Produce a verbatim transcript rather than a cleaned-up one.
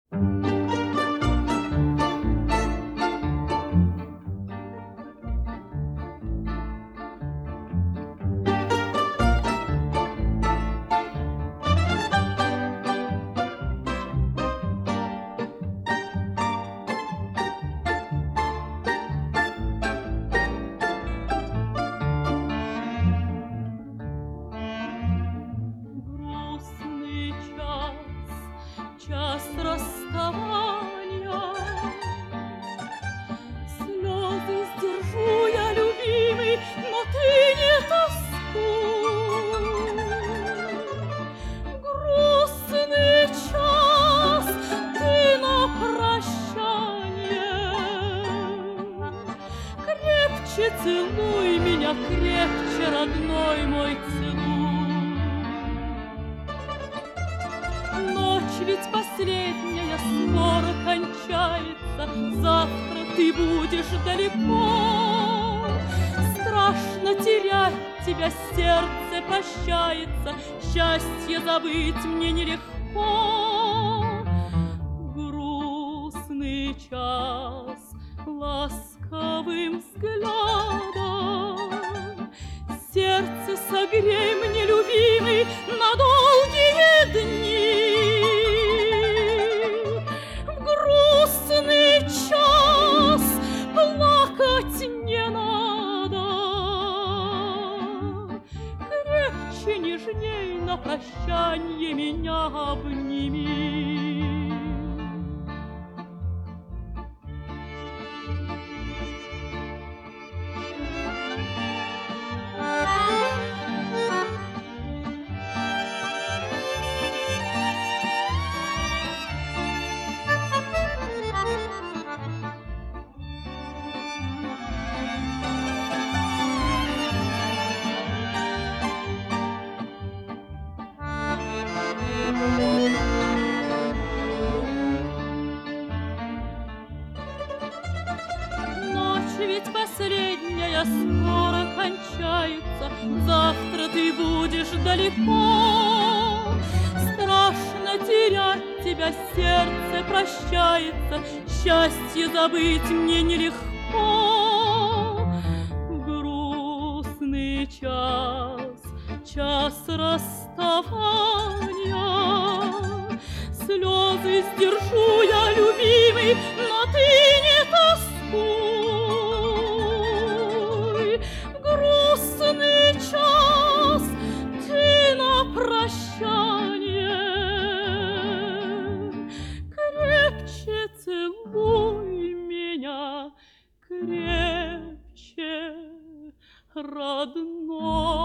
Час расставания, слезы сдержу я, любимый, но ты не тоскуй. Грустный час, ты на прощание, крепче целуй меня, крепче, родной мой, целуй. Ночь ведь последняя скоро кончается, завтра ты будешь далеко. Страшно терять тебя, сердце прощается, счастье забыть мне нелегко. Грустный час ласковым взглядом сердце согрей мне, любимый, на долгие дни. Час плакать не надо, крепче, нежней на прощанье меня обними. Ночь ведь последняя скоро кончается, завтра ты будешь далеко. Страшно терять тебя, сердце прощается, счастье забыть мне нелегко. Грустный час, час расставания, слезы сдержу я, любимый, но ты не тоскуй. Грустный час, ты на прощание, крепче целуй меня, крепче, родной.